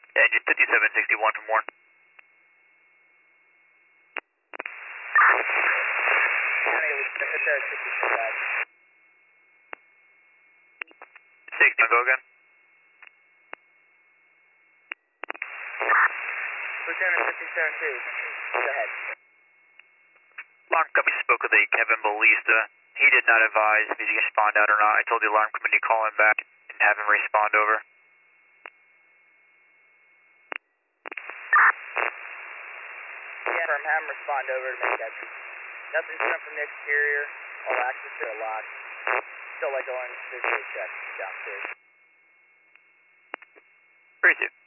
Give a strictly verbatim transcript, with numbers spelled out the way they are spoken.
Engine fifty-seven sixty-one from Warren. sixty, go again. Lieutenant fifty-seven two, go ahead. Alarm company spoke with a Kevin Ballista. He did not advise if he could respond out or not. I told the alarm company to call him back and have him respond over. Yeah, from have him respond over to make that. Nothing's coming from the exterior. All access to the lock. Still like going to the check downstairs. Three two.